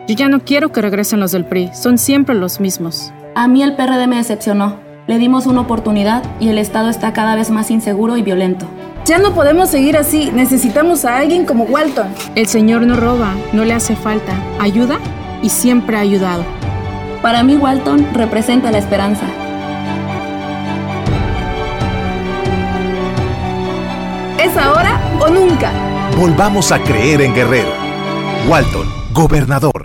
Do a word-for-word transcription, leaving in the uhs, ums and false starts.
Yo ya no quiero que regresen los del P R I, son siempre los mismos. A mí el P R D me decepcionó. Le dimos una oportunidad y el Estado está cada vez más inseguro y violento. Ya no podemos seguir así, necesitamos a alguien como Walton. El señor no roba, no le hace falta, ayuda y siempre ha ayudado. Para mí Walton representa la esperanza. ¿Es ahora o nunca? Volvamos a creer en Guerrero. Walton, gobernador.